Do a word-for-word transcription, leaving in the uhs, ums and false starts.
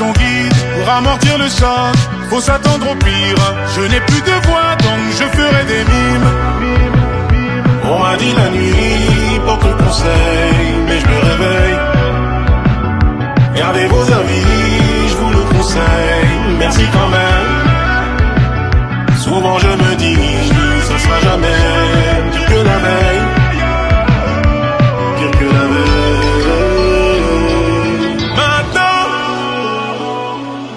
ton guide pour amortir le choc. Faut s'attendre au pire. Je n'ai plus de voix donc je ferai des mimes.